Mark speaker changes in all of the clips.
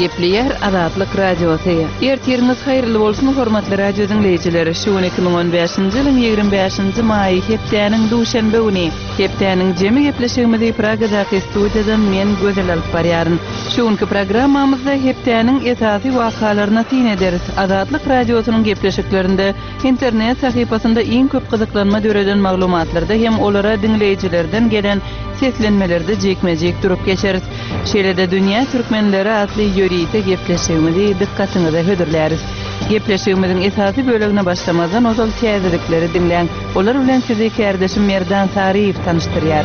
Speaker 1: Gepleyer Azatlyk Radiosu. Ertiriniz hayırlı bolsun hormatly radio dinleyijileri. Şu 2015-nji ýylyň 25-nji maý hepdeniň duşanbe güni. Hepdeniň jemi gepleşigimizi Pragadaky studiýadan men Gözel alyp barýaryn. Şuňky programmamyzda hepdeniň esasy wakalaryna tin ederiz. Azatlyk Radiosynyň gepleşiklerinde internet sahypasynda iň köp gyzyklanma döreden maglumatlarda hem olara dinleyijilerden gelen seslenmelerde jekmejek durup geçeriz. Şeýle-de dünýä türkmenleri atly ýörite gepleşigimizi dikkatyňyza hödürläris. Gepleşigimiziň esasy bölegine başlamazdan ozal täzelikleri dinleň. Olar bilen sizi kärdeşim Merdan Sariýew tanıştyrýar.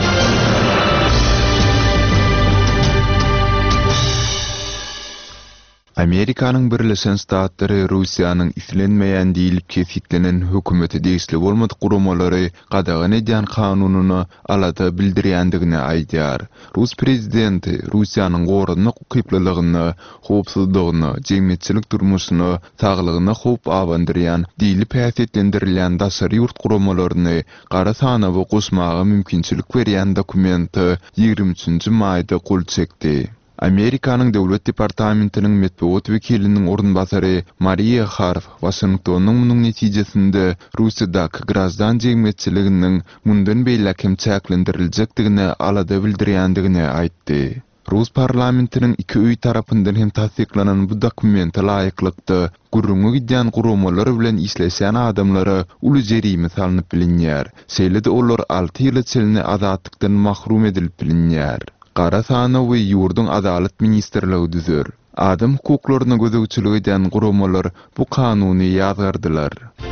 Speaker 2: Amerikanyň Birleşen Ştatlary Russiýanyň islenmeýän diýilip kesitlenen hökümeti degisli bolmadyk gurumalary gadagan edýän kanunyny alada bildirýändigini aýdýar. Rus prezidenti Russiýanyň gorunyň gyplylygyny, howpsuzlygyny, jemgyýetçilik durmuşyny, saglygyny howp awandyrýan diýilip häsiýetlendirilýän daşary ýurt guramallaryny gara sanawy goşmagy mümkinçilik berýän dokumenti 23-nji maýda gol çekdi. Amerikanyň Döwlet Departamentiniň metbuat wekiliniň orunbasary Maria Harf Washingtonyň munyň netijesinde Russiýadaky grazdan jemgyýetçiliginiň mundan beýle kemçäklendirilejekdigini alada bildirýändigini aýtdy. Rus parlamentiniň iki öý tarapyndan hem tasdiklanan bu dokumenti laýyklykda gurrungy gidýän guramalar bilen isleşen adamlara uly jerime salanyp bilinýär. Şeýle-de olar 6 ýyl içinde azatlykdan mahrum edilip bilinýär. Gara sanawy ýurdun adalet ministrligi düzer. Adam hukuklaryna gözegçilik edýän guramalar bu kanuny ýazgardylar.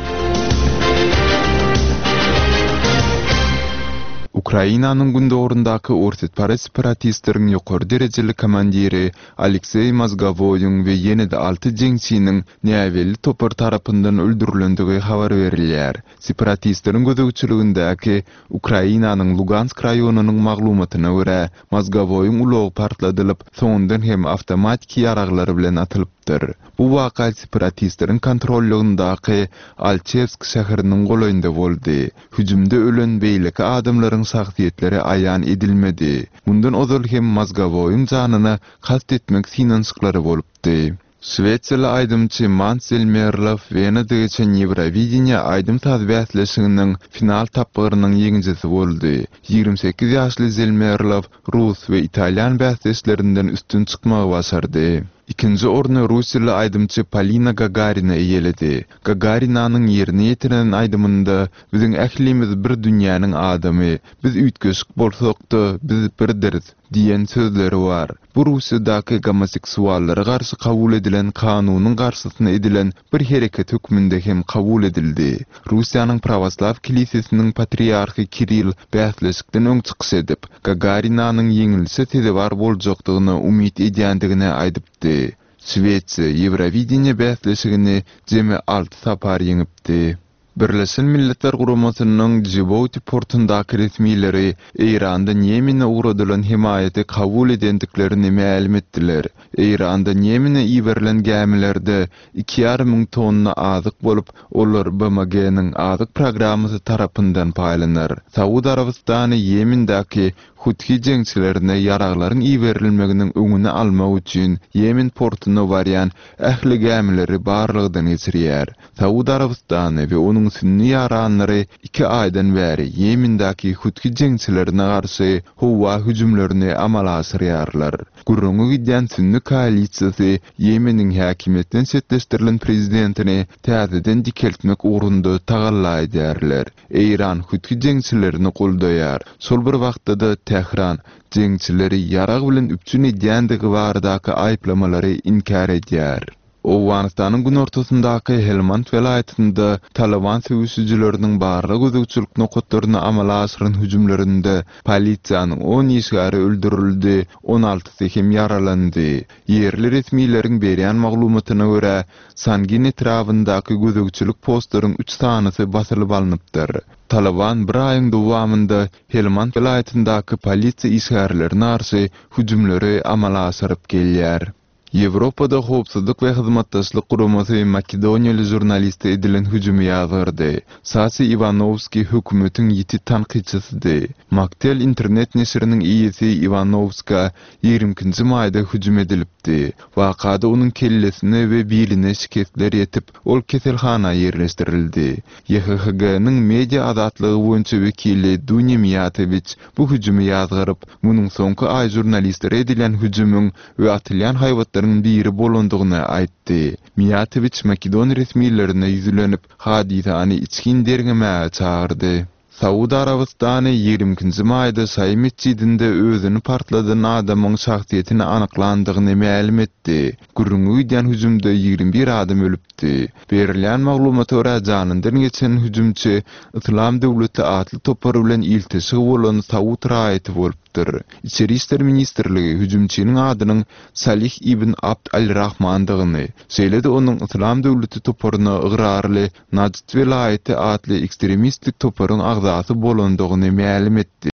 Speaker 2: Ukrainanyň gündorundaky ortodokс separatistleriň ýokary derejeli komandiri Aleksey Mozgovoýyň we ýene-de 6 jeňçiniň näweli topar tarapyndan öldürilendigi habar berilýär. Separatistleriň gözegçiligindäki Ukrainanyň Lugansk raýonunyň maglumatyna görä, Mozgovoýyň ulogy partladylyp, soňundan hem awtomatik ýaraglary bilen atylypdyr. Bu waka separatistleriň kontrolligyndaky Alchevsk şäheriniň golaýynda boldy. Hüjümde ölen beýleki adamlaryň şahsiýetleri aýan edilmedi. Mundan ozal hem Mozgovoýyň janyna kast etmek sinançyklary bolupdy. Şweýçarly aýdymçy Mansel Merlov Wenada geçen Ýewrowideňa aýdym tazbiýatleşiginiň final tapyrynyň ýeňjisi boldy. 28 ýaşly Zelmerlov rus we italyan bäsleşlerinden üstün çykmagy başardy. İkinci orny Russiýaly aýdymçy Polina Gagarina eýeledi. Gagarinanyň ýerine ýetiren aýdymynda biziň ählimiz bir dünýäniň adamy, biz üýtgeşik bolsakda biz birdiriz diýen sözleri bar. Bu Russiýadaky homoseksuallara garşy kabul edilen kanunyň garşysyna edilen bir hereket hökmünde hem kabul edildi. Russiýanyň Prawaslaw kilisesiniň patriarhy Kirill bäsleşikden öň çykyş edip, Gagarinanyň ýeňilse tezewar boljakdygyny umyt edýändigini aýdypdy. Şweýçe Ýewrowideňa bäsleşigini jemi 6 sapar ýeňipdi. Birleşen Milletler Guramasynyň Djibouti portundaky resmiýleri Eýranda Ýemene uğradylan himaýaty kabul edendiklerini ma'lum etdiler. Eýranda Ýemene iýerilen gemilerde 2,5 tonna azyk bolup, olar BMG-niň azyk programmasy tarapyndan paýlanar. Saudi Arabistany Ýemendäki Huthi jeňçilerine ýaraglaryň iýerilmeginiň öňüni almak üçin Ýemen portuna barýan ähli gemileri barlygydan geçirýär. Saudi Arabistany we onuň sünni ýaranlary 2 aýdan bäri Ýemendäki Huthi jeňçilerine garşy howa hüjümlerini amala asyrýarlar. Gurrungy gidýän sünni koalisiýasy Ýemeniň häkimiýetinden setleşdirilen prezidentini täzeden dikeltmek ugrunda tagalla edýärler. Eýran Huthi jeňçilerini goldaýar. Şol bir wagtda Tehran jeňçileri ýarag bilen üpçün edýändigi baradaky aýplamalary inkar edýär. Owganistanyň gün ortasyndaky Helmand welaýatynda Taliban söwüşçileriniň barlyk gözegçilik nokatlaryna amala asyran hüjümlerinde polisiýanyň 10 ýeşgäri öldürildi, 16 hem yaralandy. Ýerli resmiýleriň berýän maglumatyna görä, Sangin etrafyndaky gözegçilik postlaryň 3 sanysy basylyp alınıpdyr. Taliban bir aýyň dowamında Helmand welaýatyndaky polisiýa işgärlerine garşy hüjümleri amala asyryp gelýär. Ýewropada howpsuzlyk we hyzmatdaşlyk guramasy Makedoniýaly jurnalisti edilen hüjümi ýazgyrdy. Sasi Ivanovski hökümetiň ýiti tanqidçisidir. Maktel internet neşriniň iýesi Ivanovska 20-nji maýda hüjüm edilipdi. Wakada onuň kellesine we biline şikayetler ýetip, ol keselhana ýerleşdirildi. YHG-nyň media azatlygy boýunça wekili Dunya Mijatovic bu hüjümi ýazgyryp, munyň soňky ay jurnalistlere edilen hüjümüň we atylýan haýwatlaryň biri bolandygyny aýtdy. Mijatovic Makedon resmiýetlerine ýüzlenip, hadisany içkin dergeme çağırdy. Sauda Arabistany 20-nji maýda Şaý mescidinde özüni partladan adamyň şahsiýetini anyklandygyny ma'lum etdi. Gürrüňi ýan hüjümde 21 adam ölüpdi. Berilýän maglumata görä janyndan geçen hüjümçi Islam döwleti atly topar bilen iltişi bolan Saud raýaty bolupdyr. İçeri işler ministrligi hüjümçiniň adynyň Salih ibn Abd al-Rahmandygyny, şeýle-de onuň Islam döwleti toparyna ıgrarly Najd welaýaty atly ekstremistik toparyň agzasy bolandygyny ma'lum etdi.